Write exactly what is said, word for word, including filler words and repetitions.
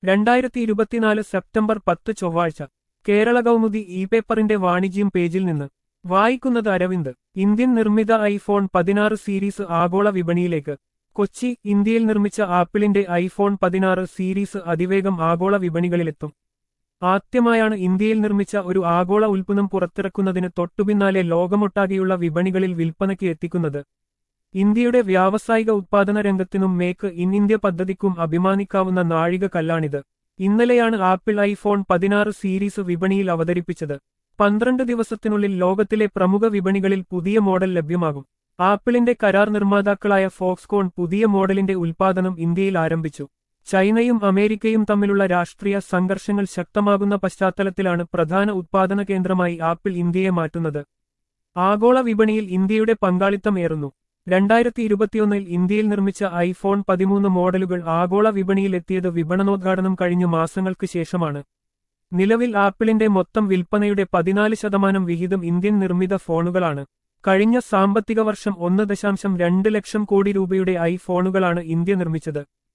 രണ്ടായിരത്തി ഇരുപത്തിനാല് സെപ്റ്റംബർ പത്ത് ചൊവ്വാഴ്ച കേരള കൗമുദി ഇ പേപ്പറിന്റെ വാണിജ്യം പേജിൽ നിന്ന് വായിക്കുന്നത് അരവിന്ദ്. ഇന്ത്യൻ നിർമ്മിത ഐഫോൺ പതിനാറ് സീരീസ് ആഗോള വിപണിയിലേക്ക്. കൊച്ചി. ഇന്ത്യയിൽ നിർമ്മിച്ച ആപ്പിളിന്റെ ഐഫോൺ പതിനാറ് സീരീസ് അതിവേഗം ആഗോള വിപണികളിലെത്തും. ആദ്യമായാണ് ഇന്ത്യയിൽ നിർമ്മിച്ച ഒരു ആഗോള ഉൽപ്പന്നം പുറത്തിറക്കുന്നതിന് തൊട്ടുപിന്നാലെ ലോകമൊട്ടാകെയുള്ള വിപണികളിൽ വിൽപ്പനയ്ക്ക് എത്തിക്കുന്നത്. ഇന്ത്യയുടെ വ്യാവസായിക ഉത്പാദന രംഗത്തിനും മേക്ക് ഇൻ ഇന്ത്യ പദ്ധതിക്കും അഭിമാനിക്കാവുന്ന നാഴിക കല്ലാണിത്. ഇന്നലെയാണ് ആപ്പിൾ ഐഫോൺ പതിനാറ് സീരീസ് വിപണിയിൽ അവതരിപ്പിച്ചത്. പന്ത്രണ്ട് ദിവസത്തിനുള്ളിൽ ലോകത്തിലെ പ്രമുഖ വിപണികളിൽ പുതിയ മോഡൽ ലഭ്യമാകും. ആപ്പിളിന്റെ കരാർ നിർമ്മാതാക്കളായ ഫോക്സ്കോൺ പുതിയ മോഡലിന്റെ ഉൽപ്പാദനം ഇന്ത്യയിൽ ആരംഭിച്ചു. ചൈനയും അമേരിക്കയും തമ്മിലുള്ള രാഷ്ട്രീയ സംഘർഷങ്ങൾ ശക്തമാകുന്ന പശ്ചാത്തലത്തിലാണ് പ്രധാന ഉത്പാദന കേന്ദ്രമായി ആപ്പിൾ ഇന്ത്യയെ മാറ്റുന്നത്. ആഗോള വിപണിയിൽ ഇന്ത്യയുടെ പങ്കാളിത്തം ഏറുന്നു. രണ്ടായിരത്തി ഇരുപത്തിയൊന്നിൽ ഇന്ത്യയിൽ നിർമ്മിച്ച ഐഫോൺ പതിമൂന്ന് മോഡലുകൾ ആഗോള വിപണിയിൽ എത്തിയത് വിപണനോദ്ഘാടനം കഴിഞ്ഞ മാസങ്ങൾക്ക് ശേഷമാണ്. നിലവിൽ ആപ്പിളിന്റെ മൊത്തം വിൽപ്പനയുടെ പതിനാല് ശതമാനം വിഹിതം ഇന്ത്യൻ നിർമ്മിത ഫോണുകളാണ്. കഴിഞ്ഞ സാമ്പത്തിക വർഷം ഒന്ന് ദശാംശം രണ്ട് ലക്ഷം കോടി രൂപയുടെ ഐഫോണുകളാണ് ഇന്ത്യ നിർമ്മിച്ചത്.